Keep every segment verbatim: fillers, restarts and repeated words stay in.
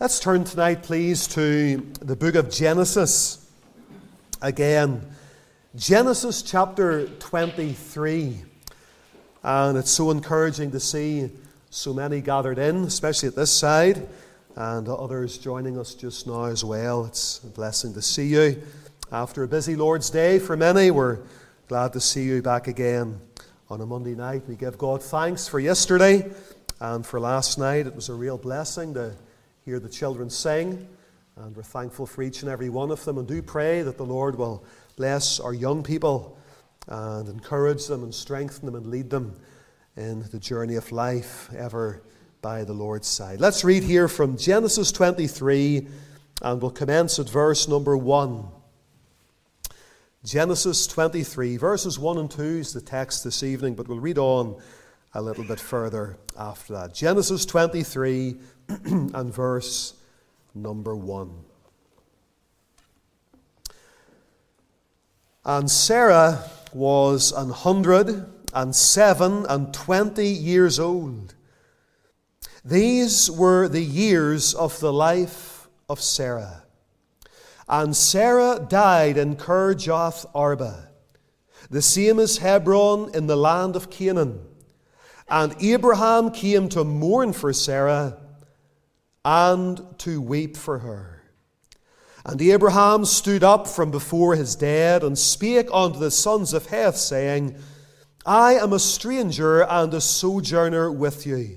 Let's turn tonight, please, to the book of Genesis. Again, Genesis chapter twenty-three. And it's so encouraging to see so many gathered in, especially at this side, and others joining us just now as well. It's a blessing to see you. After a busy Lord's Day for many, we're glad to see you back again on a Monday night. We give God thanks for yesterday and for last night. It was a real blessing to hear the children sing, and we're thankful for each and every one of them, and do pray that the Lord will bless our young people and encourage them and strengthen them and lead them in the journey of life, ever by the Lord's side. Let's read here from Genesis twenty-three, and we'll commence at verse number one. Genesis twenty-three, verses one and two is the text this evening, but we'll read on a little bit further after that. Genesis twenty-three and verse number one. And Sarah was an hundred and seven and twenty years old. These were the years of the life of Sarah. And Sarah died in Kirjath Arba, the same as Hebron in the land of Canaan. And Abraham came to mourn for Sarah and to weep for her. And Abraham stood up from before his dead and spake unto the sons of Heth, saying, I am a stranger and a sojourner with you.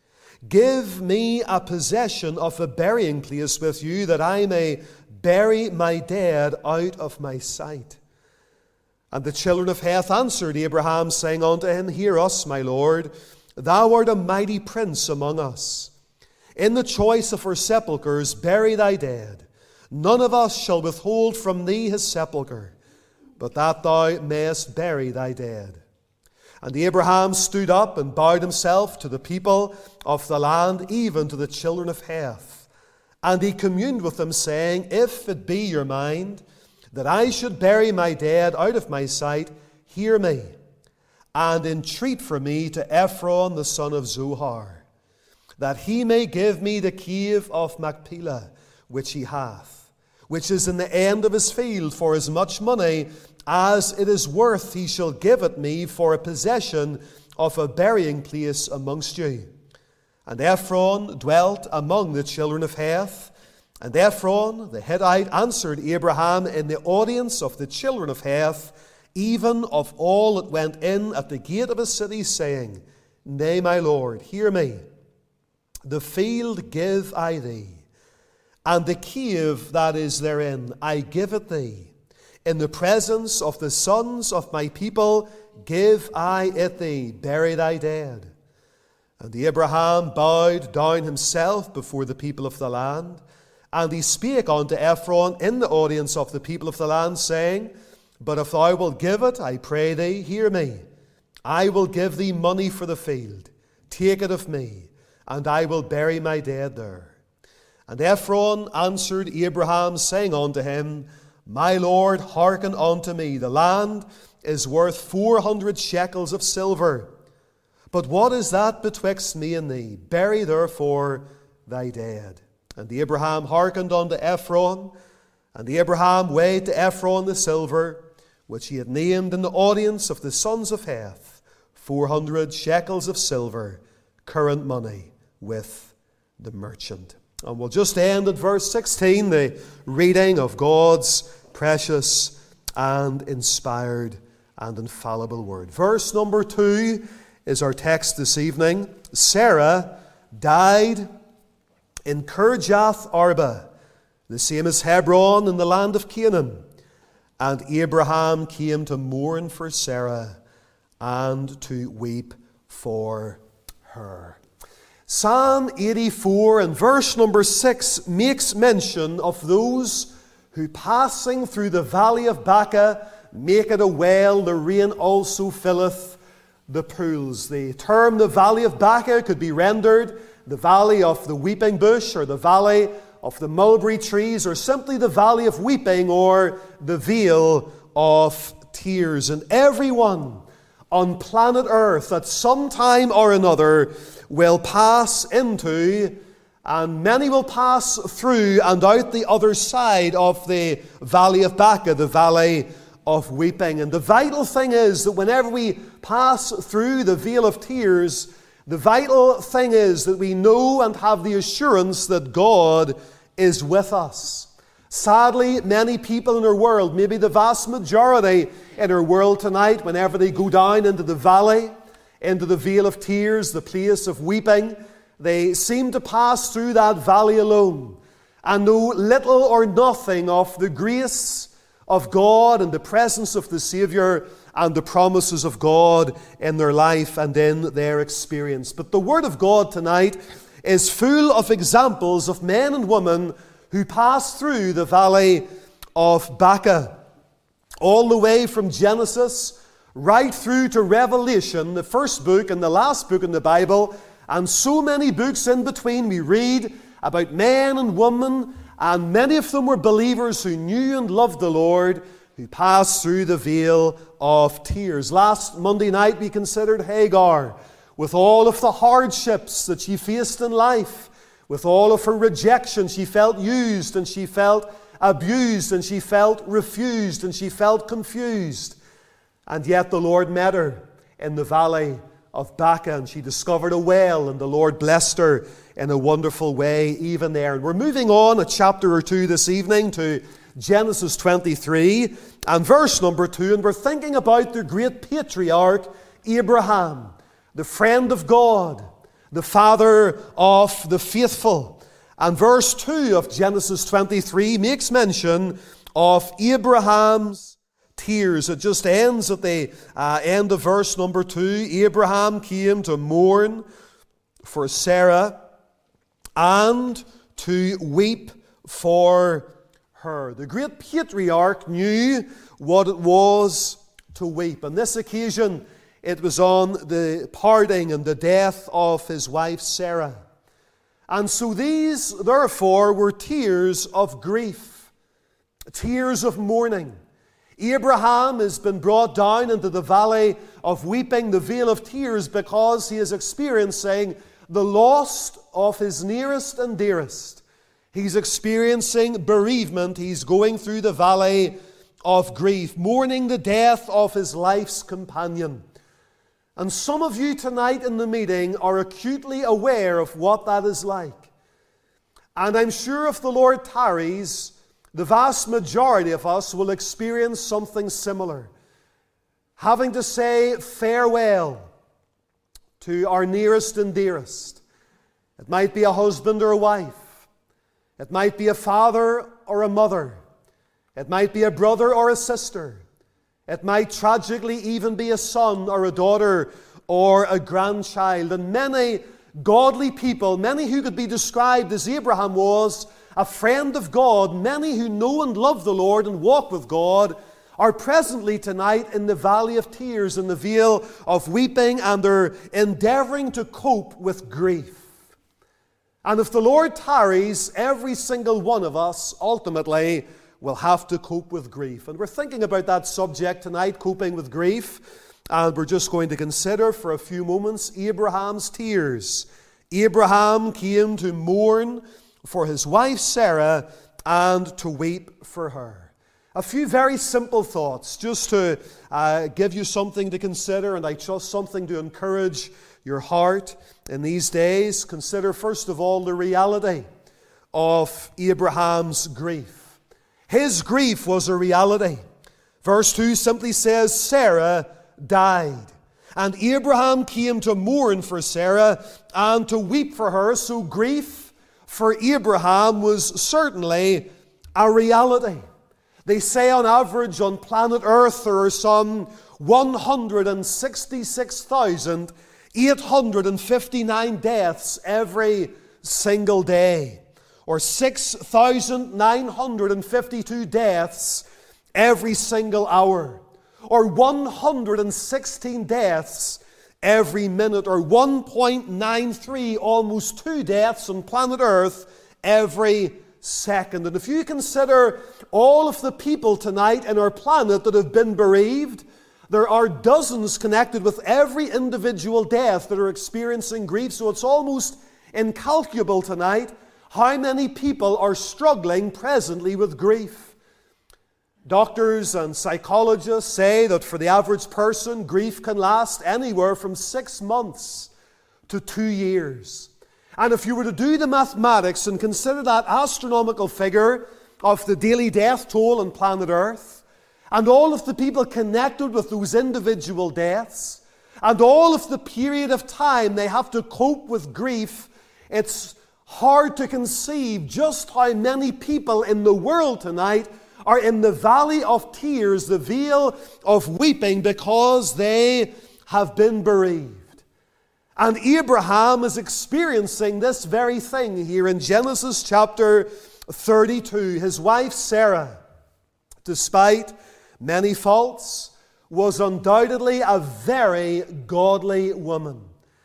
Give me a possession of a burying place with you, that I may bury my dead out of my sight. And the children of Heth answered Abraham, saying unto him, Hear us, my Lord, thou art a mighty prince among us. In the choice of our sepulchres bury thy dead. None of us shall withhold from thee his sepulchre, but that thou mayest bury thy dead. And Abraham stood up and bowed himself to the people of the land, even to the children of Heth. And he communed with them, saying, If it be your mind that I should bury my dead out of my sight, hear me, and entreat for me to Ephron the son of Zohar, that he may give me the cave of Machpelah, which he hath, which is in the end of his field, for as much money as it is worth he shall give it me for a possession of a burying place amongst you. And Ephron dwelt among the children of Heth. And Ephron the Hittite answered Abraham in the audience of the children of Heth, even of all that went in at the gate of his city, saying, Nay, my Lord, hear me. The field give I thee, and the cave that is therein I give it thee. In the presence of the sons of my people give I it thee. Bury thy dead. And Abraham bowed down himself before the people of the land, and he spake unto Ephron in the audience of the people of the land, saying, But if thou wilt give it, I pray thee, hear me. I will give thee money for the field. Take it of me, and I will bury my dead there. And Ephron answered Abraham, saying unto him, My Lord, hearken unto me. The land is worth four hundred shekels of silver. But what is that betwixt me and thee? Bury therefore thy dead. And Abraham hearkened unto Ephron, and Abraham weighed to Ephron the silver, which he had named in the audience of the sons of Heth, four hundred shekels of silver, current money, with the merchant. And we'll just end at verse sixteen, the reading of God's precious and inspired and infallible word. Verse number two is our text this evening. Sarah died in Kirjath Arba, the same as Hebron in the land of Canaan. And Abraham came to mourn for Sarah and to weep for her. Psalm eighty-four and verse number six makes mention of those who, passing through the valley of Baca, make it a well, the rain also filleth the pools. The term the valley of Baca could be rendered the valley of the weeping bush, or the valley of the mulberry trees, or simply the valley of weeping, or the vale of tears. And everyone on planet Earth at some time or another will pass into And many will pass through and out the other side of the valley of Baca, the valley of weeping. And the vital thing is that whenever we pass through the vale of tears, the vital thing is that we know and have the assurance that God is with us. Sadly, many people in our world, maybe the vast majority in our world tonight, whenever they go down into the valley, into the vale of tears, the place of weeping, they seem to pass through that valley alone and know little or nothing of the grace of God and the presence of the Savior and the promises of God in their life and in their experience. But the Word of God tonight is full of examples of men and women who passed through the valley of Baca, all the way from Genesis right through to Revelation, the first book and the last book in the Bible, and so many books in between. We read about men and women, and many of them were believers who knew and loved the Lord, who passed through the vale of tears. Last Monday night we considered Hagar, with all of the hardships that she faced in life, with all of her rejection. She felt used, and she felt abused, and she felt refused, and she felt confused. And yet the Lord met her in the valley of Baca, and she discovered a well, and the Lord blessed her in a wonderful way even there. And we're moving on a chapter or two this evening to Genesis twenty-three and verse number two, and we're thinking about the great patriarch Abraham, the friend of God, the father of the faithful. And verse two of Genesis twenty-three makes mention of Abraham's tears. It just ends at the uh, end of verse number two. Abraham came to mourn for Sarah and to weep for her. The great patriarch knew what it was to weep. On this occasion, it was on the parting and the death of his wife Sarah. And so these, therefore, were tears of grief, tears of mourning. Abraham has been brought down into the valley of weeping, the vale of tears, because he is experiencing the loss of his nearest and dearest. He's experiencing bereavement. He's going through the valley of grief, mourning the death of his life's companion. And some of you tonight in the meeting are acutely aware of what that is like. And I'm sure if the Lord tarries, the vast majority of us will experience something similar. Having to say farewell to our nearest and dearest. It might be a husband or a wife. It might be a father or a mother. It might be a brother or a sister. It might tragically even be a son or a daughter or a grandchild. And many godly people, many who could be described as Abraham was, a friend of God, many who know and love the Lord and walk with God, are presently tonight in the valley of tears, in the vale of weeping, and they're endeavoring to cope with grief. And if the Lord tarries, every single one of us ultimately will have to cope with grief. And we're thinking about that subject tonight, coping with grief. And we're just going to consider for a few moments Abraham's tears. Abraham came to mourn for his wife Sarah and to weep for her. A few very simple thoughts just to uh, give you something to consider, and I trust something to encourage your heart in these days. Consider first of all the reality of Abraham's grief. His grief was a reality. Verse two simply says, Sarah died. And Abraham came to mourn for Sarah and to weep for her. So grief for Abraham was certainly a reality. They say on average on planet Earth there are some one hundred sixty-six thousand eight hundred fifty-nine deaths every single day, or six thousand nine hundred fifty-two deaths every single hour, or one hundred sixteen deaths every minute, or one point nine three, almost two deaths on planet Earth every second. And if you consider all of the people tonight in our planet that have been bereaved, there are dozens connected with every individual death that are experiencing grief. So it's almost incalculable tonight how many people are struggling presently with grief. Doctors and psychologists say that for the average person, grief can last anywhere from six months to two years. And if you were to do the mathematics and consider that astronomical figure of the daily death toll on planet Earth, and all of the people connected with those individual deaths, and all of the period of time they have to cope with grief, it's hard to conceive just how many people in the world tonight are in the valley of tears, the vale of weeping, because they have been bereaved. And Abraham is experiencing this very thing here in Genesis chapter thirty-two. His wife Sarah, despite many faults, was undoubtedly a very godly woman.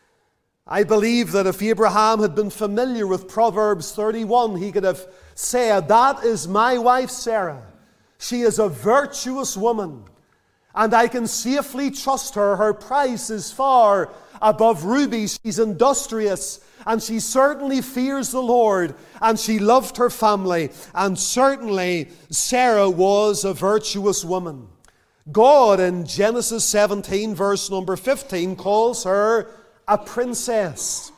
I believe that if Abraham had been familiar with Proverbs thirty-one, he could have said, "That is my wife Sarah. She is a virtuous woman, and I can safely trust her. Her price is far above rubies. She's industrious, and she certainly fears the Lord, and she loved her family." And certainly Sarah was a virtuous woman. God in Genesis seventeen, verse number fifteen, calls her a princess.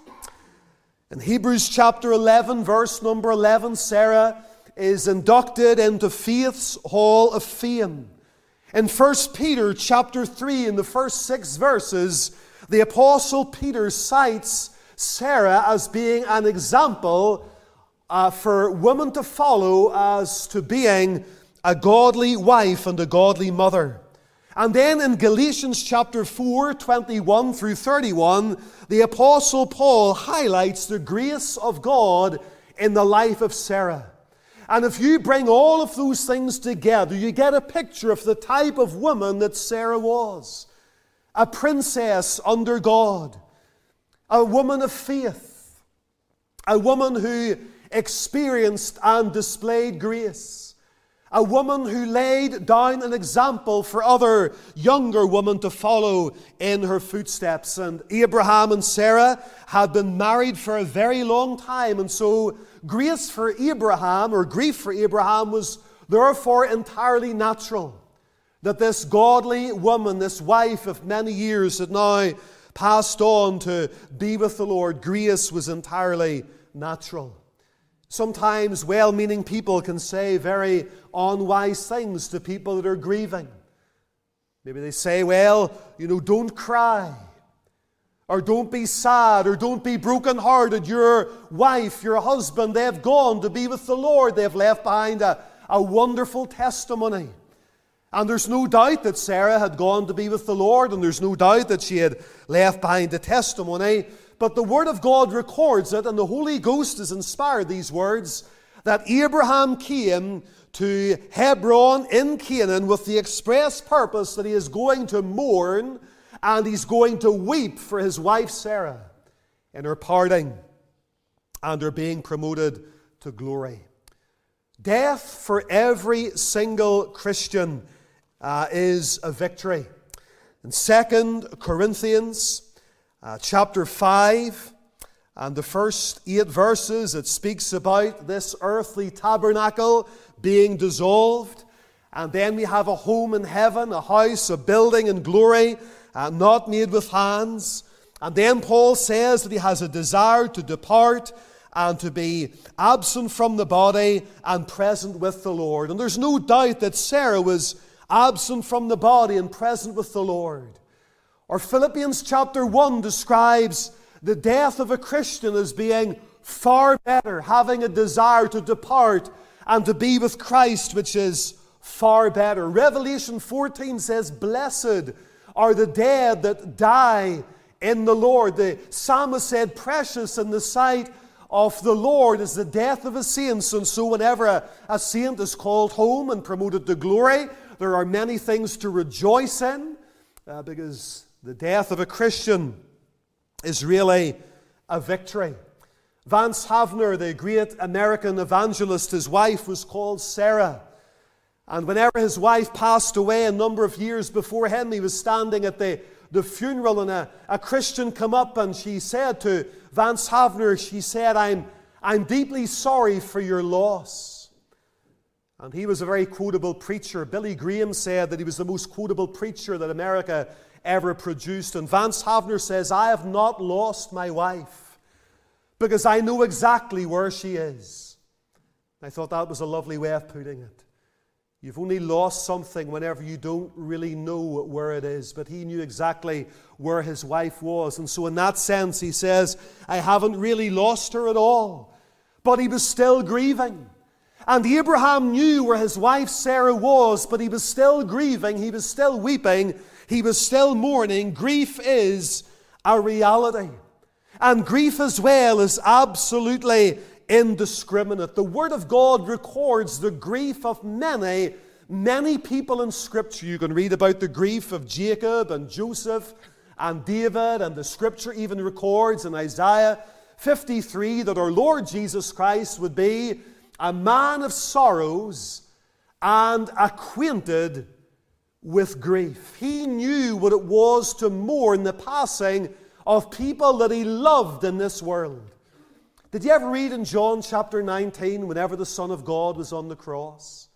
In Hebrews chapter eleven, verse number eleven, Sarah is inducted into faith's hall of fame. In First Peter chapter three, in the first six verses, the Apostle Peter cites Sarah as being an example uh, for women to follow as to being a godly wife and a godly mother. And then in Galatians chapter four, twenty-one through thirty-one, the Apostle Paul highlights the grace of God in the life of Sarah. And if you bring all of those things together, you get a picture of the type of woman that Sarah was. A princess under God. A woman of faith. A woman who experienced and displayed grace. A woman who laid down an example for other younger women to follow in her footsteps. And Abraham and Sarah had been married for a very long time. And so grace for Abraham, or grief for Abraham, was therefore entirely natural. That this godly woman, this wife of many years, had now passed on to be with the Lord. Grace was entirely natural. Sometimes well-meaning people can say very unwise things to people that are grieving. Maybe they say, well, you know, don't cry, or don't be sad, or don't be broken-hearted. Your wife, your husband, they've gone to be with the Lord. They've left behind a, a wonderful testimony. And there's no doubt that Sarah had gone to be with the Lord, and there's no doubt that she had left behind a testimony. But the Word of God records it, and the Holy Ghost has inspired these words, that Abraham came to Hebron in Canaan with the express purpose that he is going to mourn and he's going to weep for his wife Sarah in her parting and her being promoted to glory. Death for every single Christian uh, is a victory. In Second Corinthians Uh, chapter five, and the first eight verses, it speaks about this earthly tabernacle being dissolved. And then we have a home in heaven, a house, a building in glory, uh, not made with hands. And then Paul says that he has a desire to depart and to be absent from the body and present with the Lord. And there's no doubt that Sarah was absent from the body and present with the Lord. Or Philippians chapter one describes the death of a Christian as being far better, having a desire to depart and to be with Christ, which is far better. Revelation fourteen says, "Blessed are the dead that die in the Lord." The psalmist said, "Precious in the sight of the Lord is the death of a saint." And so whenever a, a saint is called home and promoted to glory, there are many things to rejoice in, uh, because the death of a Christian is really a victory. Vance Havner, the great American evangelist, his wife was called Sarah. And whenever his wife passed away a number of years before him, he was standing at the the funeral, and a, a Christian come up and she said to Vance Havner, she said, I'm, I'm deeply sorry for your loss. And he was a very quotable preacher. Billy Graham said that he was the most quotable preacher that America ever produced. And Vance Havner says, I have not lost my wife because I know exactly where she is. I thought that was a lovely way of putting it. You've only lost something whenever you don't really know where it is. But he knew exactly where his wife was. And so in that sense, he says, I haven't really lost her at all. But he was still grieving. And Abraham knew where his wife Sarah was, but he was still grieving. He was still weeping. He was still mourning. Grief is a reality. And grief as well is absolutely indiscriminate. The Word of God records the grief of many, many people in Scripture. You can read about the grief of Jacob and Joseph and David, and the Scripture even records in Isaiah fifty-three that our Lord Jesus Christ would be a man of sorrows and acquainted with grief. He knew what it was to mourn the passing of people that he loved in this world. Did you ever read in John chapter nineteen, whenever the Son of God was on the cross?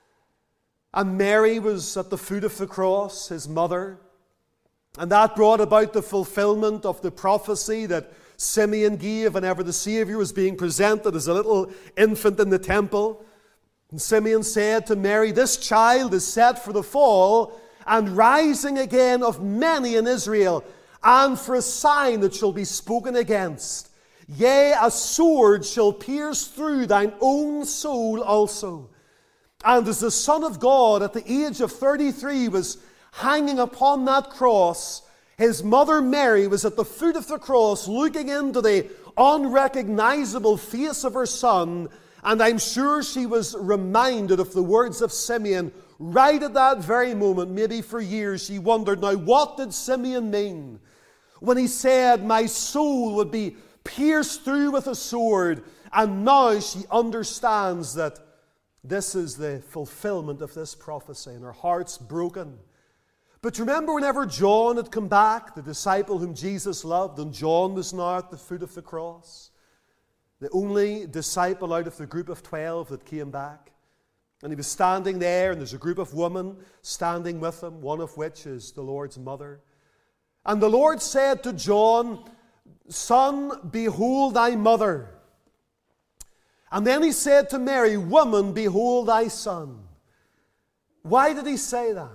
And Mary was at the foot of the cross, his mother. And that brought about the fulfillment of the prophecy that Simeon gave whenever the Savior was being presented as a little infant in the temple. And Simeon said to Mary, this child is set for the fall and rising again of many in Israel, and for a sign that shall be spoken against. Yea, a sword shall pierce through thine own soul also. And as the Son of God at the age of thirty-three was hanging upon that cross, his mother Mary was at the foot of the cross looking into the unrecognizable face of her son, and I'm sure she was reminded of the words of Simeon right at that very moment. Maybe for years she wondered, now what did Simeon mean when he said my soul would be pierced through with a sword? And now she understands that this is the fulfillment of this prophecy, and her heart's broken. But remember whenever John had come back, the disciple whom Jesus loved, and John was now at the foot of the cross, the only disciple out of the group of twelve that came back. And he was standing there, and there's a group of women standing with him, one of which is the Lord's mother. And the Lord said to John, Son, behold thy mother. And then he said to Mary, Woman, behold thy son. Why did he say that?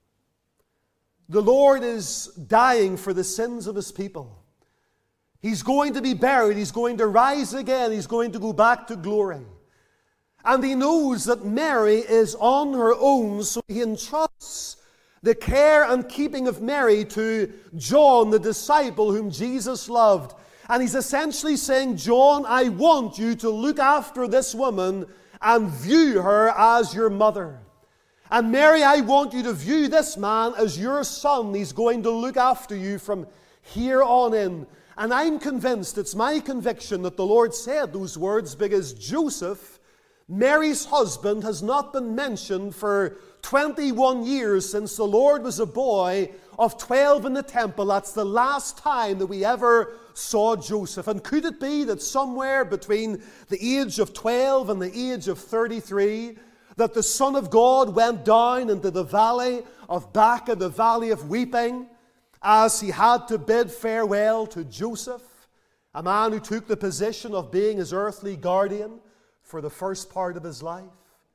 The Lord is dying for the sins of his people. He's going to be buried. He's going to rise again. He's going to go back to glory. And he knows that Mary is on her own, so he entrusts the care and keeping of Mary to John, the disciple whom Jesus loved. And he's essentially saying, John, I want you to look after this woman and view her as your mother. And Mary, I want you to view this man as your son. He's going to look after you from here on in. And I'm convinced, it's my conviction that the Lord said those words because Joseph, Mary's husband, has not been mentioned for twenty-one years since the Lord was a boy of twelve in the temple. That's the last time that we ever saw Joseph. And could it be that somewhere between the age of twelve and the age of thirty-three, that the Son of God went down into the valley of Baca, the valley of weeping, as he had to bid farewell to Joseph, a man who took the position of being his earthly guardian for the first part of his life?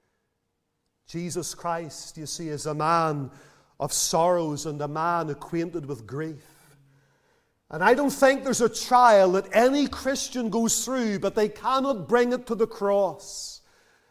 Jesus Christ, you see, is a man of sorrows and a man acquainted with grief. And I don't think there's a trial that any Christian goes through, but they cannot bring it to the cross.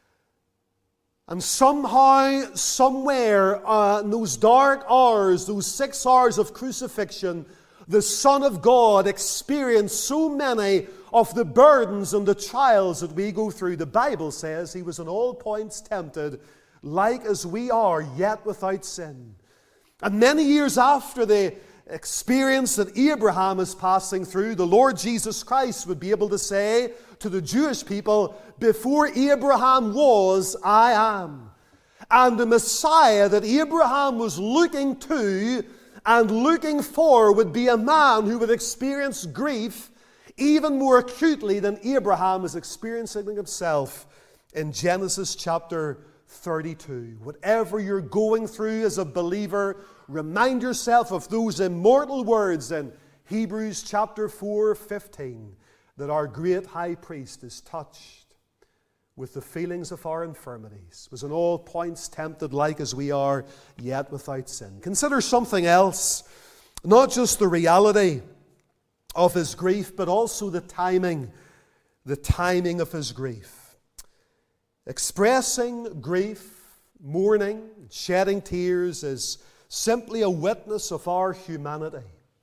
And somehow, somewhere, uh, in those dark hours, those six hours of crucifixion, the Son of God experienced so many of the burdens and the trials that we go through. The Bible says he was in all points tempted, like as we are, yet without sin. And many years after the experience that Abraham is passing through, the Lord Jesus Christ would be able to say to the Jewish people, before Abraham was, I am. And the Messiah that Abraham was looking to and looking for would be a man who would experience grief even more acutely than Abraham is experiencing himself in Genesis chapter thirty-two. Whatever you're going through as a believer, remind yourself of those immortal words in Hebrews chapter four, fifteen, that our great high priest is touched with the feelings of our infirmities, was in all points tempted like as we are, yet without sin. Consider something else, not just the reality of his grief, but also the timing, the timing of his grief. Expressing grief, mourning, shedding tears is simply a witness of our humanity.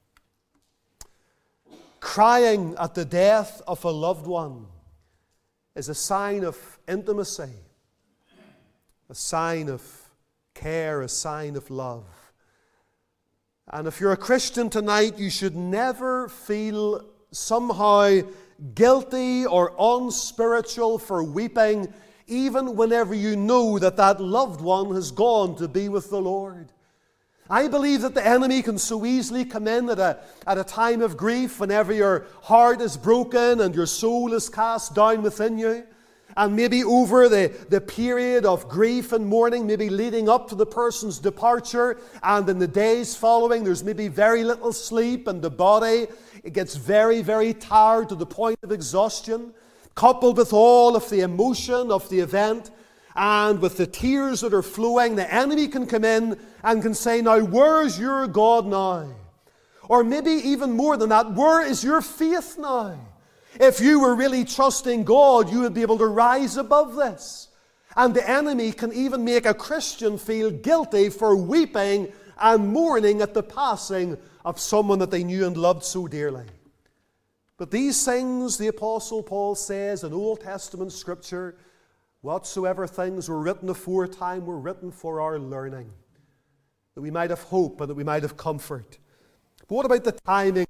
Crying at the death of a loved one is a sign of intimacy, a sign of care, a sign of love. And if you're a Christian tonight, you should never feel somehow guilty or unspiritual for weeping, even whenever you know that that loved one has gone to be with the Lord. I believe that the enemy can so easily come in at a, at a time of grief, whenever your heart is broken and your soul is cast down within you. And maybe over the, the period of grief and mourning, maybe leading up to the person's departure, and in the days following, there's maybe very little sleep, and the body, it gets very, very tired to the point of exhaustion, coupled with all of the emotion of the event, and with the tears that are flowing, the enemy can come in and can say, now, where's your God now? Or maybe even more than that, where is your faith now? If you were really trusting God, you would be able to rise above this. And the enemy can even make a Christian feel guilty for weeping and mourning at the passing of someone that they knew and loved so dearly. But these things, the Apostle Paul says in Old Testament Scripture, whatsoever things were written aforetime were written for our learning, that we might have hope and that we might have comfort. But what about the timing?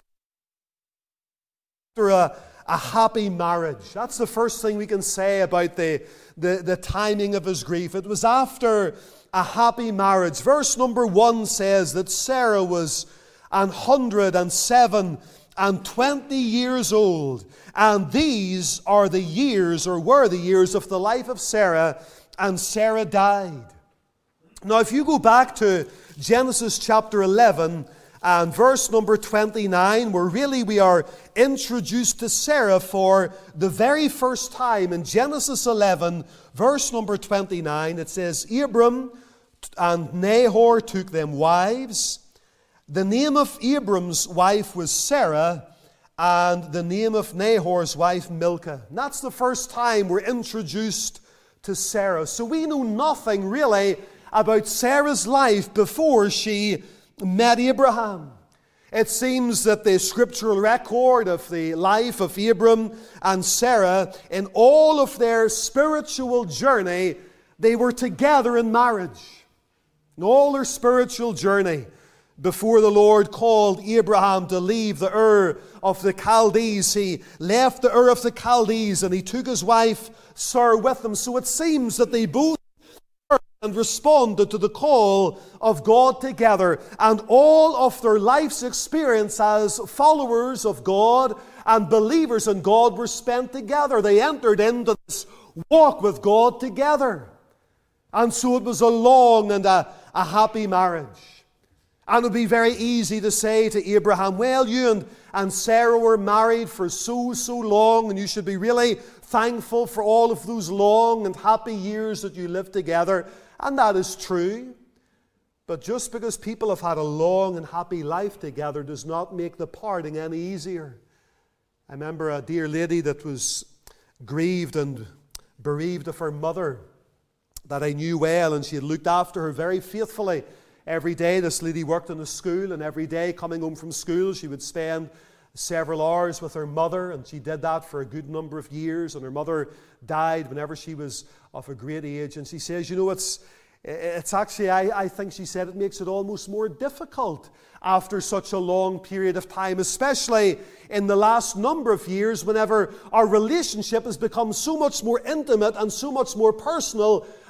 After a, a happy marriage. That's the first thing we can say about the, the, the timing of his grief. It was after a happy marriage. Verse number one says that Sarah was an hundred and seven and twenty years old. And these are the years, or were the years, of the life of Sarah, and Sarah died. Now, if you go back to Genesis chapter eleven, and verse number twenty-nine, where really we are introduced to Sarah for the very first time. In Genesis eleven, verse number twenty-nine, it says, Abram and Nahor took them wives. The name of Abram's wife was Sarah, and the name of Nahor's wife Milcah. And that's the first time we're introduced to Sarah. So we know nothing really about Sarah's life before she met Abraham. It seems that the scriptural record of the life of Abram and Sarah, in all of their spiritual journey, they were together in marriage. In all their spiritual journey, before the Lord called Abraham to leave the Ur of the Chaldees, he left the Ur of the Chaldees and he took his wife Sarah with him. So it seems that they both and responded to the call of God together, and all of their life's experience as followers of God and believers in God were spent together. They entered into this walk with God together. And so it was a long and a, a happy marriage. And it would be very easy to say to Abraham, well, you and, and Sarah were married for so, so long, and you should be really thankful for all of those long and happy years that you lived together. And that is true. But just because people have had a long and happy life together does not make the parting any easier. I remember a dear lady that was grieved and bereaved of her mother that I knew well, and she had looked after her very faithfully. Every day this lady worked in a school, and every day coming home from school she would spend several hours with her mother, and she did that for a good number of years, and her mother died whenever she was of a great age. And she says, you know, it's it's actually, I, I think she said, it makes it almost more difficult after such a long period of time, especially in the last number of years, whenever our relationship has become so much more intimate and so much more personal,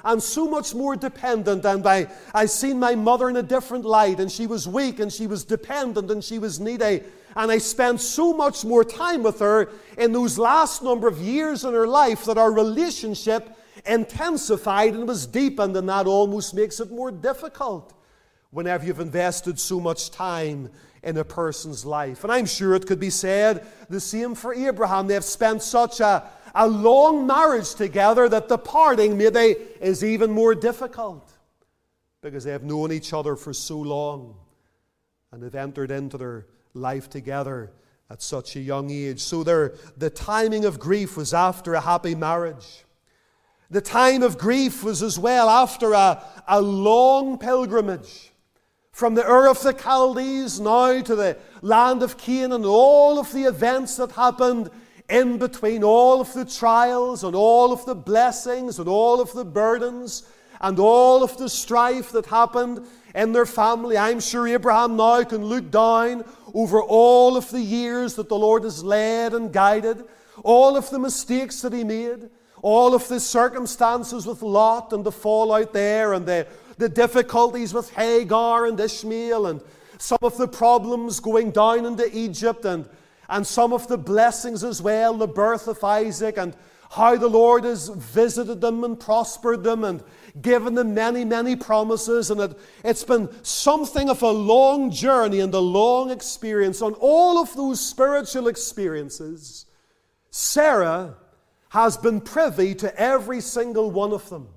and so much more dependent. And I, I seen my mother in a different light, and she was weak, and she was dependent, and she was needy. And I spent so much more time with her in those last number of years in her life that our relationship intensified and was deepened, and that almost makes it more difficult whenever you've invested so much time in a person's life. And I'm sure it could be said the same for Abraham. They've spent such a, a long marriage together that the parting maybe is even more difficult because they have known each other for so long and have entered into their life together at such a young age. So their, the timing of grief was after a happy marriage. The time of grief was as well after a, a long pilgrimage from the Ur of the Chaldees now to the land of Canaan, all of the events that happened in between, all of the trials and all of the blessings and all of the burdens and all of the strife that happened in their family. I'm sure Abraham now can look down over all of the years that the Lord has led and guided, all of the mistakes that he made, all of the circumstances with Lot and the fallout there, and the, the difficulties with Hagar and Ishmael, and some of the problems going down into Egypt, and, and some of the blessings as well, the birth of Isaac, and how the Lord has visited them and prospered them and given them many, many promises. And it, it's been something of a long journey and a long experience. On all of those spiritual experiences, Sarah has been privy to every single one of them.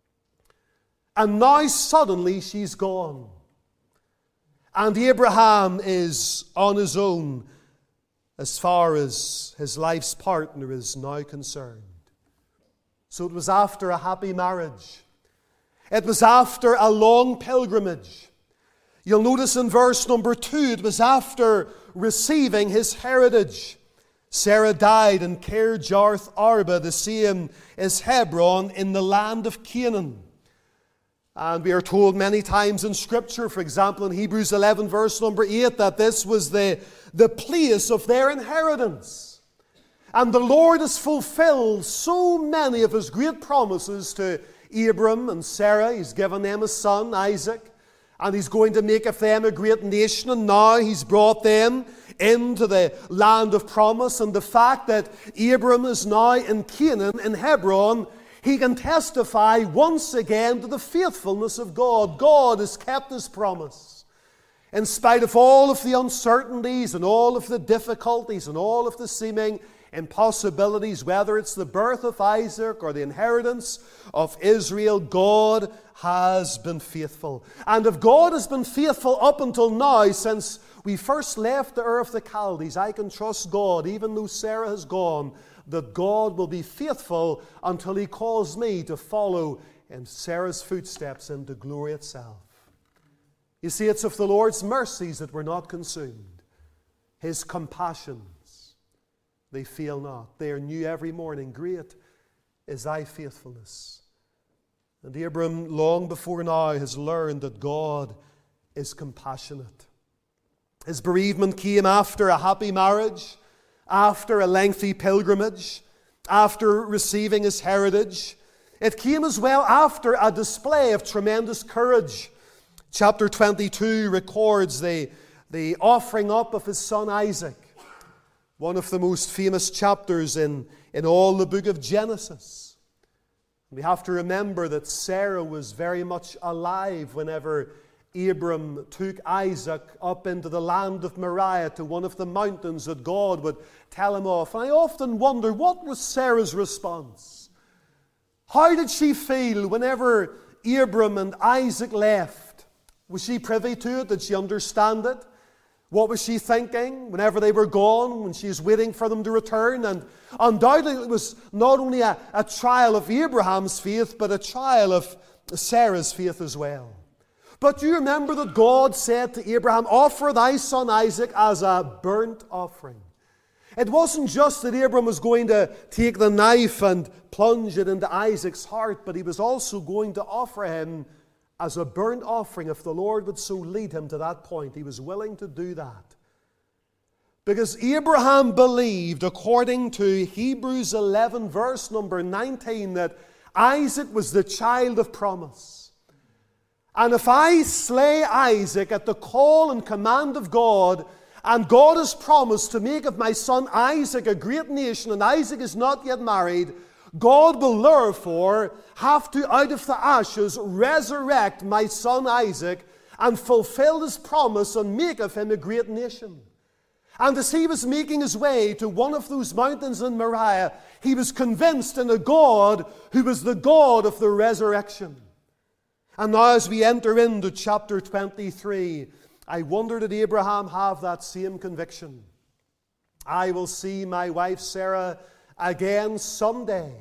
And now suddenly she's gone. And Abraham is on his own as far as his life's partner is now concerned. So it was after a happy marriage. It was after a long pilgrimage. You'll notice in verse number two, it was after receiving his heritage. Sarah died in Kirjath Arba, the same as Hebron, in the land of Canaan. And we are told many times in Scripture, for example in Hebrews eleven verse number eight, that this was the, the place of their inheritance. And the Lord has fulfilled so many of his great promises to Abram and Sarah. He's given them a son, Isaac, and he's going to make of them a great nation. And now he's brought them into the land of promise. And the fact that Abram is now in Canaan, in Hebron, he can testify once again to the faithfulness of God. God has kept his promise. In spite of all of the uncertainties and all of the difficulties and all of the seeming impossibilities, whether it's the birth of Isaac or the inheritance of Israel, God has been faithful. And if God has been faithful up until now, since we first left the Ur of the Chaldees, I can trust God, even though Sarah has gone, that God will be faithful until he calls me to follow in Sarah's footsteps into glory itself. You see, it's of the Lord's mercies that we're not consumed. His compassions, they fail not. They are new every morning. Great is thy faithfulness. And Abram, long before now, has learned that God is compassionate. His bereavement came after a happy marriage, after a lengthy pilgrimage, after receiving his heritage. It came as well after a display of tremendous courage. Chapter twenty-two records the, the offering up of his son Isaac, one of the most famous chapters in, in all the book of Genesis. We have to remember that Sarah was very much alive whenever Abram took Isaac up into the land of Moriah to one of the mountains that God would tell him of. And I often wonder, what was Sarah's response? How did she feel whenever Abram and Isaac left? Was she privy to it? Did she understand it? What was she thinking whenever they were gone, when she was waiting for them to return? And undoubtedly it was not only a, a trial of Abraham's faith, but a trial of Sarah's faith as well. But you remember that God said to Abraham, offer thy son Isaac as a burnt offering. It wasn't just that Abraham was going to take the knife and plunge it into Isaac's heart, but he was also going to offer him as a burnt offering. If the Lord would so lead him to that point, he was willing to do that. Because Abraham believed, according to Hebrews eleven, verse number nineteen, that Isaac was the child of promise. And if I slay Isaac at the call and command of God, and God has promised to make of my son Isaac a great nation, and Isaac is not yet married, God will therefore have to, out of the ashes, resurrect my son Isaac and fulfill his promise and make of him a great nation. And as he was making his way to one of those mountains in Moriah, he was convinced in a God who was the God of the resurrection. And now as we enter into chapter twenty-three, I wonder, did Abraham have that same conviction? I will see my wife Sarah again someday.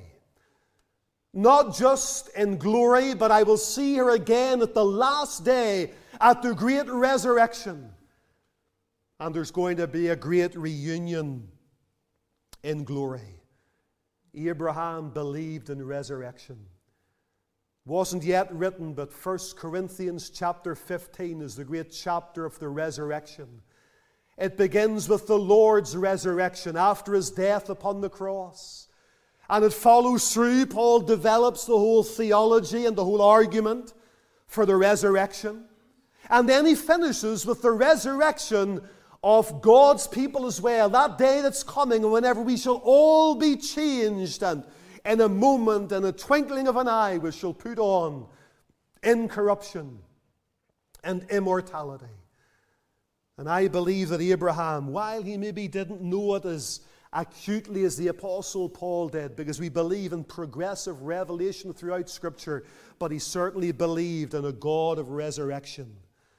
Not just in glory, but I will see her again at the last day, at the great resurrection. And there's going to be a great reunion in glory. Abraham believed in resurrection. Wasn't yet written, but First Corinthians chapter fifteen is the great chapter of the resurrection. It begins with the Lord's resurrection after his death upon the cross. And it follows through. Paul develops the whole theology and the whole argument for the resurrection. And then he finishes with the resurrection of God's people as well. That day that's coming, whenever we shall all be changed, and in a moment, in a twinkling of an eye, we shall put on incorruption and immortality. And I believe that Abraham, while he maybe didn't know it as acutely as the Apostle Paul did, because we believe in progressive revelation throughout Scripture, but he certainly believed in a God of resurrection.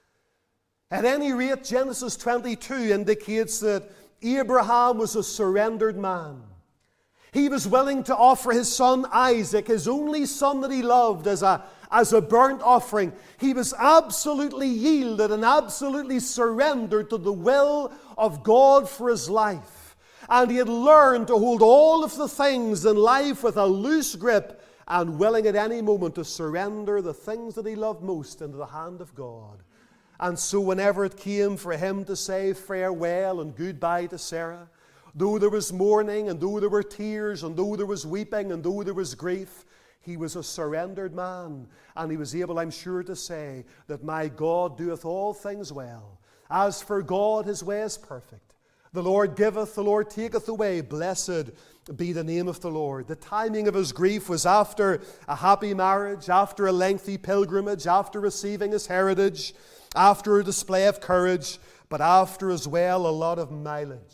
At any rate, Genesis twenty-two indicates that Abraham was a surrendered man. He was willing to offer his son Isaac, his only son that he loved, as a, as a burnt offering. He was absolutely yielded and absolutely surrendered to the will of God for his life. And he had learned to hold all of the things in life with a loose grip, and willing at any moment to surrender the things that he loved most into the hand of God. And so whenever it came for him to say farewell and goodbye to Sarah, though there was mourning, and though there were tears, and though there was weeping, and though there was grief, he was a surrendered man. And he was able, I'm sure, to say that my God doeth all things well. As for God, his way is perfect. The Lord giveth, the Lord taketh away. Blessed be the name of the Lord. The timing of his grief was after a happy marriage, after a lengthy pilgrimage, after receiving his heritage, after a display of courage, but after as well a lot of mileage.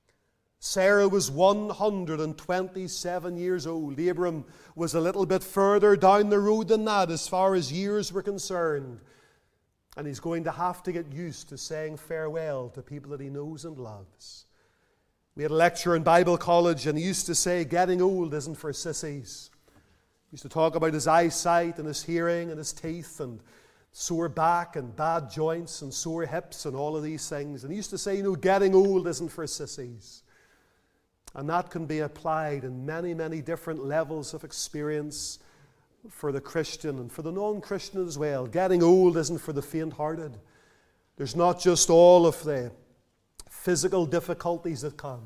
Sarah was one hundred twenty-seven years old. Abram was a little bit further down the road than that as far as years were concerned. And he's going to have to get used to saying farewell to people that he knows and loves. We had a lecture in Bible college, and he used to say, getting old isn't for sissies. He used to talk about his eyesight and his hearing and his teeth and sore back and bad joints and sore hips and all of these things. And he used to say, you know, getting old isn't for sissies. And that can be applied in many, many different levels of experience for the Christian and for the non-Christian as well. Getting old isn't for the faint-hearted. There's not just all of the physical difficulties that come,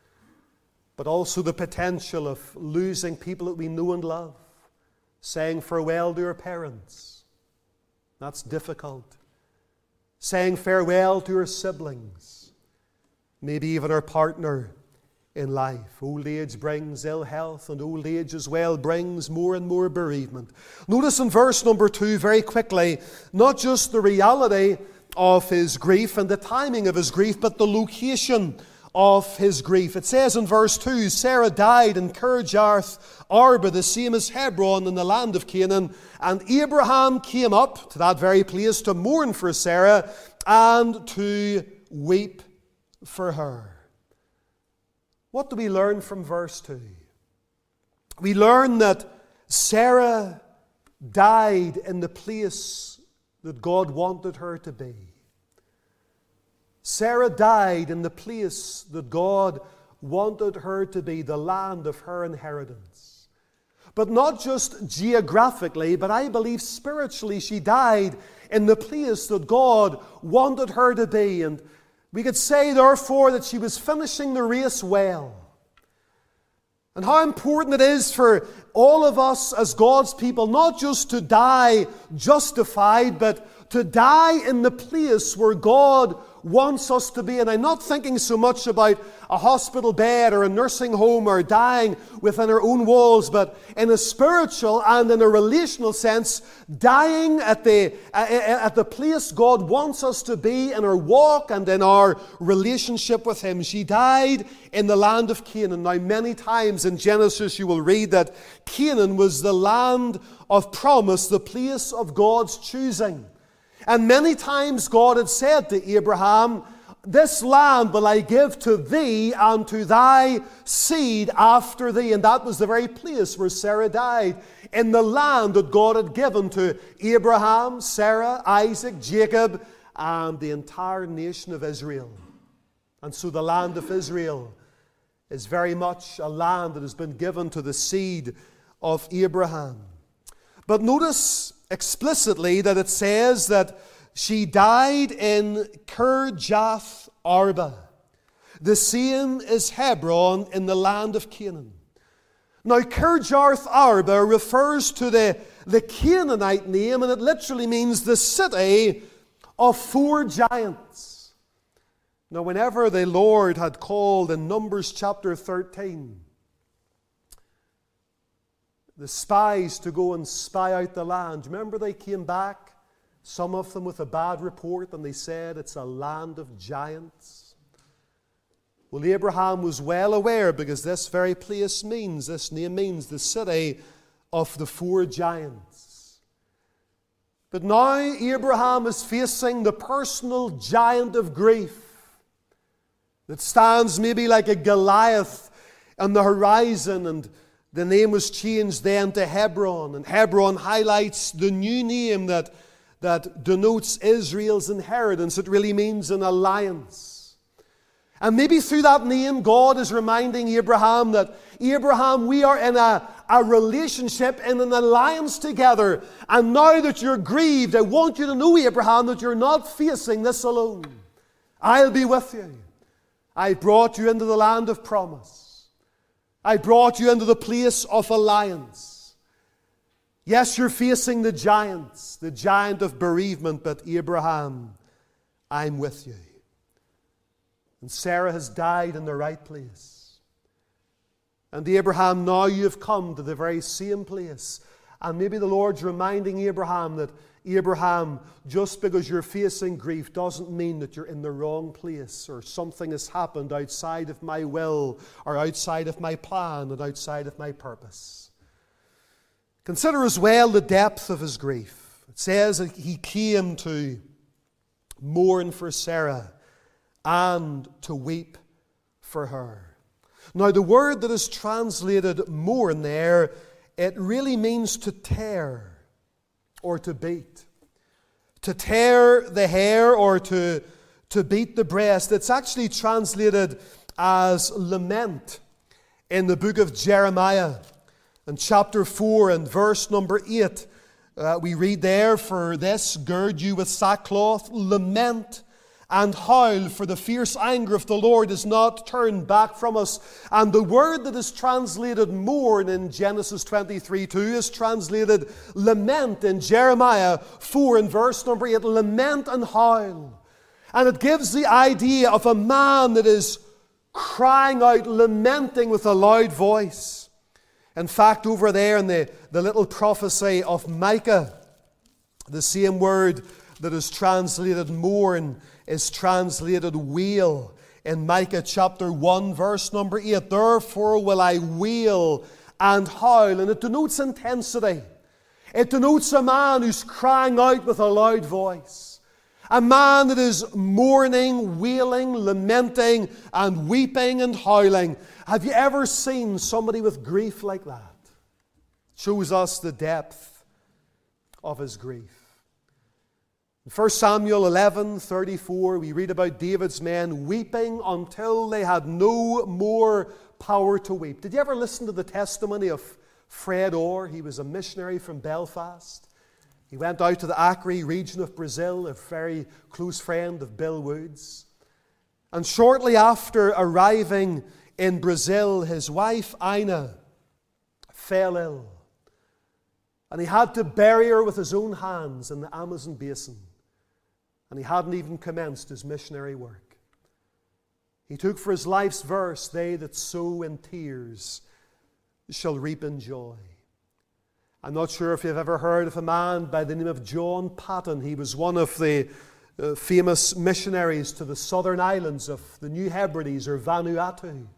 but also the potential of losing people that we know and love, saying farewell to our parents. That's difficult. Saying farewell to our siblings, maybe even our partner in life. Old age brings ill health, and old age as well brings more and more bereavement. Notice in verse number two, very quickly, not just the reality of his grief and the timing of his grief, but the location of his grief. It says in verse two, Sarah died in Kirjath Arba, the same as Hebron in the land of Canaan, and Abraham came up to that very place to mourn for Sarah and to weep for her. What do we learn from verse two? We learn that Sarah died in the place that God wanted her to be. Sarah died in the place that God wanted her to be, the land of her inheritance. But not just geographically, but I believe spiritually, she died in the place that God wanted her to be. And we could say, therefore, that she was finishing the race well. And how important it is for all of us as God's people, not just to die justified, but to die in the place where God wants us to be. And I'm not thinking so much about a hospital bed or a nursing home or dying within our own walls, but in a spiritual and in a relational sense, dying at the, at the place God wants us to be in our walk and in our relationship with Him. She died in the land of Canaan. Now, many times in Genesis you will read that Canaan was the land of promise, the place of God's choosing. And many times God had said to Abraham, this land will I give to thee and to thy seed after thee. And that was the very place where Sarah died, in the land that God had given to Abraham, Sarah, Isaac, Jacob, and the entire nation of Israel. And so the land of Israel is very much a land that has been given to the seed of Abraham. But notice explicitly that it says that she died in Kirjath Arba. The same is Hebron in the land of Canaan. Now, Kirjath Arba refers to the, the Canaanite name, and it literally means the city of four giants. Now, whenever the Lord had called in Numbers chapter thirteen the spies to go and spy out the land, remember they came back, some of them with a bad report, and they said it's a land of giants. Well, Abraham was well aware, because this very place means, this name means the city of the four giants. But now Abraham is facing the personal giant of grief that stands maybe like a Goliath on the horizon, and the name was changed then to Hebron. And Hebron highlights the new name that, that denotes Israel's inheritance. It really means an alliance. And maybe through that name, God is reminding Abraham that, Abraham, we are in a, a relationship, in an alliance together. And now that you're grieved, I want you to know, Abraham, that you're not facing this alone. I'll be with you. I brought you into the land of promise. I brought you into the place of alliance. Yes, you're facing the giants, the giant of bereavement, but Abraham, I'm with you. And Sarah has died in the right place. And Abraham, now you've come to the very same place. And maybe the Lord's reminding Abraham that, Abraham, just because you're facing grief doesn't mean that you're in the wrong place, or something has happened outside of my will, or outside of my plan, and outside of my purpose. Consider as well the depth of his grief. It says that he came to mourn for Sarah and to weep for her. Now, the word that is translated mourn there, it really means to tear or to beat. To tear the hair or to, to beat the breast. It's actually translated as lament in the book of Jeremiah. In chapter four and verse number eight, uh, we read there, for this gird you with sackcloth, lament and howl, for the fierce anger of the Lord is not turned back from us. And the word that is translated mourn in Genesis twenty-three two is translated lament in Jeremiah four and verse number eight. Lament and howl. And it gives the idea of a man that is crying out, lamenting with a loud voice. In fact, over there in the, the little prophecy of Micah, the same word that is translated mourn is translated wail in Micah chapter one verse number eight. Therefore will I wail and howl. And it denotes intensity. It denotes a man who's crying out with a loud voice. A man that is mourning, wailing, lamenting, and weeping and howling. Have you ever seen somebody with grief like that? It shows us the depth of his grief. In First Samuel eleven thirty-four, we read about David's men weeping until they had no more power to weep. Did you ever listen to the testimony of Fred Orr? He was a missionary from Belfast. He went out to the Acre region of Brazil, a very close friend of Bill Woods. And shortly after arriving in Brazil, his wife Ina fell ill. And he had to bury her with his own hands in the Amazon basin. And he hadn't even commenced his missionary work. He took for his life's verse, "They that sow in tears shall reap in joy." I'm not sure if you've ever heard of a man by the name of John Paton. He was one of the uh, famous missionaries to the southern islands of the New Hebrides or Vanuatu.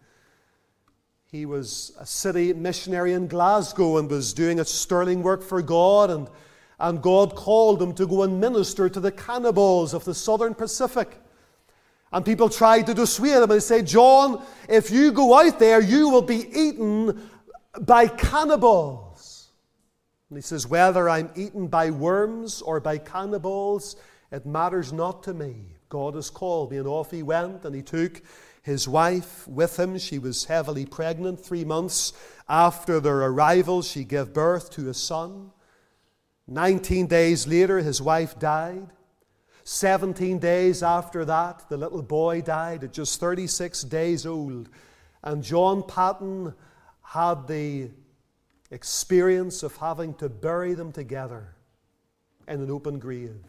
He was a city missionary in Glasgow and was doing a sterling work for God, and, and God called him to go and minister to the cannibals of the southern Pacific. And people tried to dissuade him, and they said, "John, if you go out there, you will be eaten by cannibals." And he says, "Whether I'm eaten by worms or by cannibals, it matters not to me. God has called me." And off he went, and he took his wife with him. She was heavily pregnant. Three months after their arrival, she gave birth to a son. Nineteen days later, his wife died. Seventeen days after that, the little boy died at just thirty-six days old. And John Paton had the experience of having to bury them together in an open grave,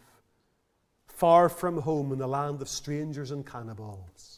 far from home in the land of strangers and cannibals.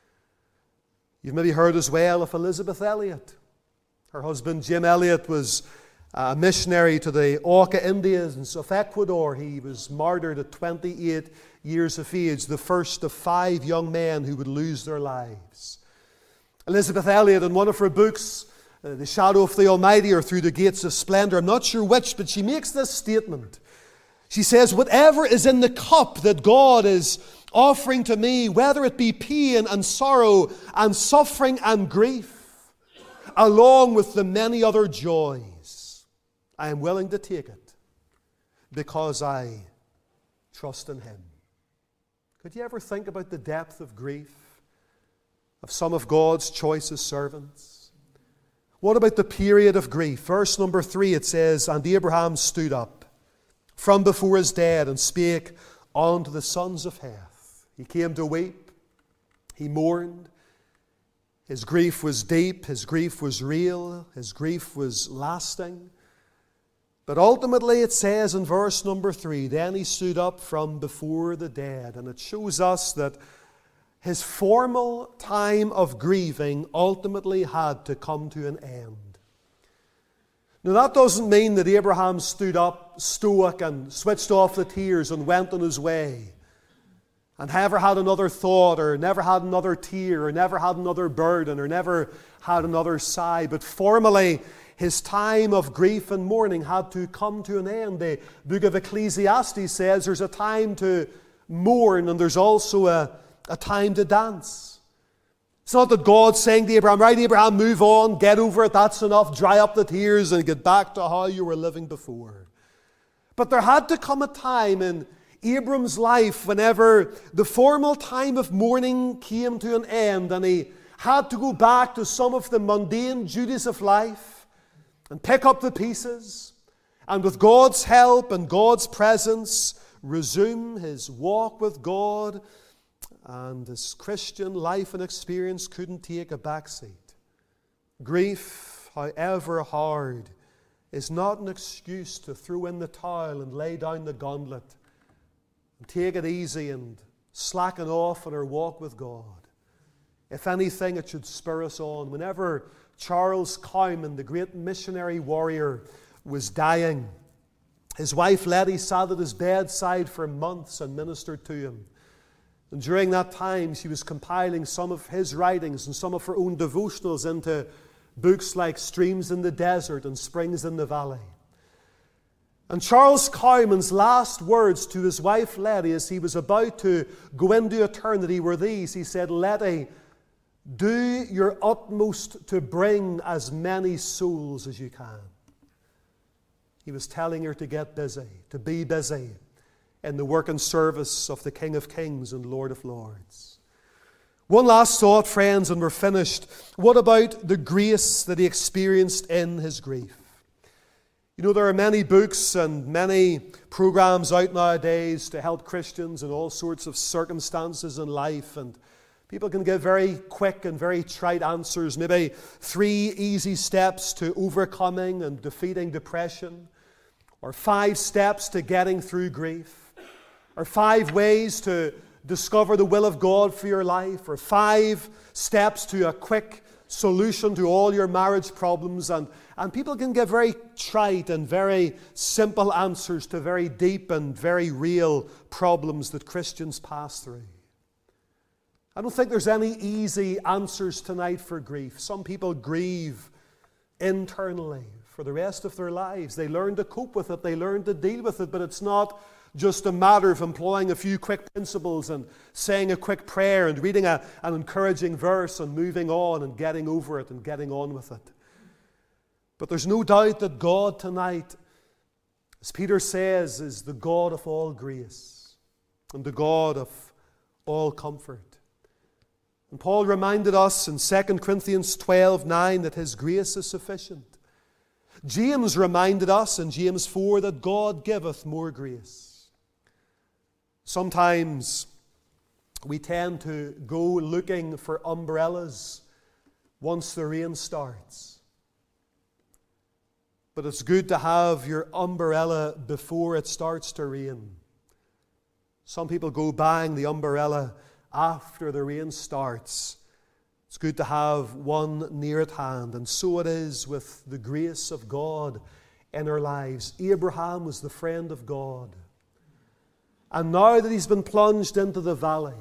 You've maybe heard as well of Elizabeth Elliot. Her husband Jim Elliot was a missionary to the Auca Indians of Ecuador. He was martyred at twenty-eight years of age, the first of five young men who would lose their lives. Elizabeth Elliot, in one of her books, uh, The Shadow of the Almighty or Through the Gates of Splendor, I'm not sure which, but she makes this statement. She says, "Whatever is in the cup that God is offering to me, whether it be pain and sorrow and suffering and grief, along with the many other joys, I am willing to take it because I trust in Him." Could you ever think about the depth of grief of some of God's choicest servants? What about the period of grief? Verse number three, it says, "And Abraham stood up from before his dead and spake unto the sons of Heth." He came to weep. He mourned. His grief was deep. His grief was real. His grief was lasting. But ultimately it says in verse number three, "Then he stood up from before the dead." And it shows us that his formal time of grieving ultimately had to come to an end. Now that doesn't mean that Abraham stood up stoic and switched off the tears and went on his way and never had another thought or never had another tear or never had another burden or never had another sigh. But formally, his time of grief and mourning had to come to an end. The book of Ecclesiastes says there's a time to mourn and there's also a, a time to dance. It's not that God's saying to Abraham, "Right, Abraham, move on, get over it, that's enough, dry up the tears and get back to how you were living before." But there had to come a time in Abram's life whenever the formal time of mourning came to an end and he had to go back to some of the mundane duties of life and pick up the pieces and with God's help and God's presence resume his walk with God. And his Christian life and experience couldn't take a backseat. Grief, however hard, is not an excuse to throw in the towel and lay down the gauntlet and take it easy and slacken off in our walk with God. If anything, it should spur us on. Whenever Charles Cowman, the great missionary warrior, was dying, his wife Letty sat at his bedside for months and ministered to him. And during that time, she was compiling some of his writings and some of her own devotionals into books like Streams in the Desert and Springs in the Valley. And Charles Cowman's last words to his wife Letty as he was about to go into eternity were these. He said, "Letty, do your utmost to bring as many souls as you can." He was telling her to get busy, to be busy in the work and service of the King of Kings and Lord of Lords. One last thought, friends, and we're finished. What about the grace that he experienced in his grief? You know, there are many books and many programs out nowadays to help Christians in all sorts of circumstances in life, and People can give very quick and very trite answers, maybe three easy steps to overcoming and defeating depression, or five steps to getting through grief, or five ways to discover the will of God for your life, or five steps to a quick solution to all your marriage problems. And, and people can give very trite and very simple answers to very deep and very real problems that Christians pass through. I don't think there's any easy answers tonight for grief. Some people grieve internally for the rest of their lives. They learn to cope with it, they learn to deal with it, but it's not just a matter of employing a few quick principles and saying a quick prayer and reading a, an encouraging verse and moving on and getting over it and getting on with it. But there's no doubt that God tonight, as Peter says, is the God of all grace and the God of all comfort. And Paul reminded us in Second Corinthians twelve nine that his grace is sufficient. James reminded us in James four that God giveth more grace. Sometimes we tend to go looking for umbrellas once the rain starts. But it's good to have your umbrella before it starts to rain. Some people go buying the umbrella after the rain starts. It's good to have one near at hand. And so it is with the grace of God in our lives. Abraham was the friend of God. And now that he's been plunged into the valley,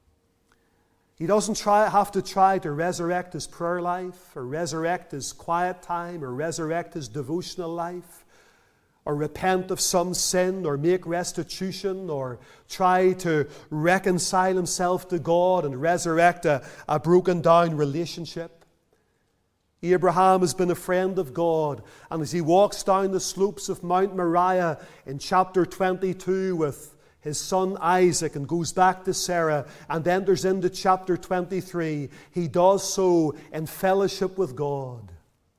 he doesn't try, have to try to resurrect his prayer life, or resurrect his quiet time, or resurrect his devotional life, or repent of some sin, or make restitution, or try to reconcile himself to God and resurrect a, a broken down relationship. Abraham has been a friend of God, and as he walks down the slopes of Mount Moriah in chapter twenty-two with his son Isaac and goes back to Sarah and enters into chapter twenty-three, he does so in fellowship with God.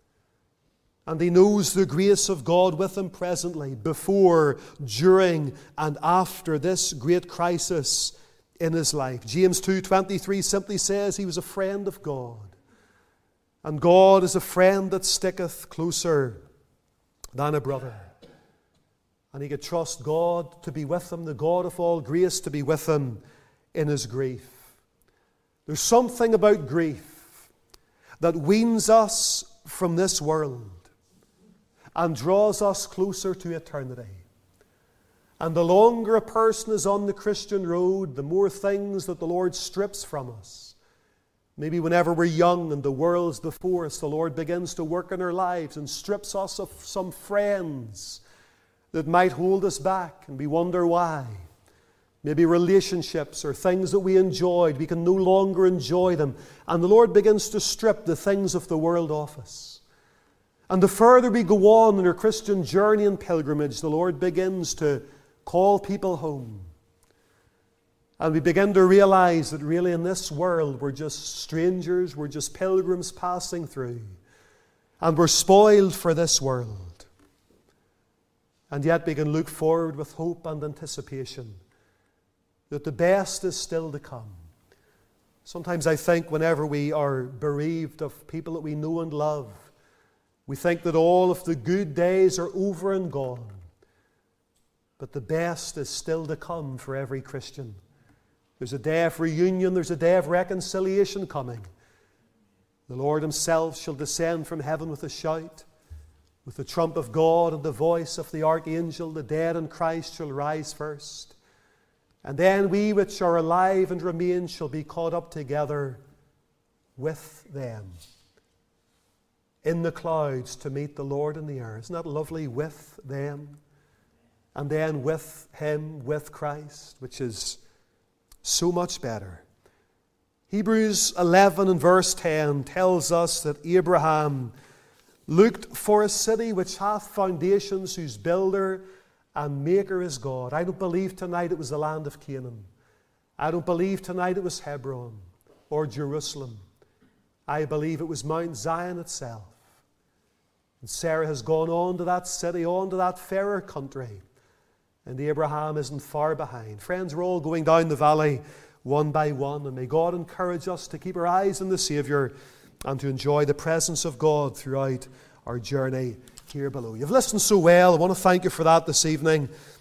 And he knows the grace of God with him presently, before, during, and after this great crisis in his life. James two twenty-three simply says he was a friend of God. And God is a friend that sticketh closer than a brother. And he could trust God to be with him, the God of all grace, to be with him in his grief. There's something about grief that weans us from this world and draws us closer to eternity. And the longer a person is on the Christian road, the more things that the Lord strips from us. Maybe whenever we're young and the world's before us, the Lord begins to work in our lives and strips us of some friends that might hold us back, and we wonder why. Maybe relationships or things that we enjoyed, we can no longer enjoy them. And the Lord begins to strip the things of the world off us. And the further we go on in our Christian journey and pilgrimage, the Lord begins to call people home. And we begin to realize that really in this world we're just strangers, we're just pilgrims passing through. And we're spoiled for this world. And yet we can look forward with hope and anticipation that the best is still to come. Sometimes I think whenever we are bereaved of people that we know and love, we think that all of the good days are over and gone. But the best is still to come for every Christian. There's a day of reunion, there's a day of reconciliation coming. The Lord himself shall descend from heaven with a shout. With the trump of God and the voice of the archangel, the dead in Christ shall rise first. And then we which are alive and remain shall be caught up together with them in the clouds to meet the Lord in the air. Isn't that lovely? With them. And then with him, with Christ, which is so much better. Hebrews eleven and verse ten tells us that Abraham looked for a city which hath foundations, whose builder and maker is God. I don't believe tonight it was the land of Canaan. I don't believe tonight it was Hebron or Jerusalem. I believe it was Mount Zion itself. And Sarah has gone on to that city, on to that fairer country. And Abraham isn't far behind. Friends, we're all going down the valley one by one. And may God encourage us to keep our eyes on the Saviour and to enjoy the presence of God throughout our journey here below. You've listened so well. I want to thank you for that this evening.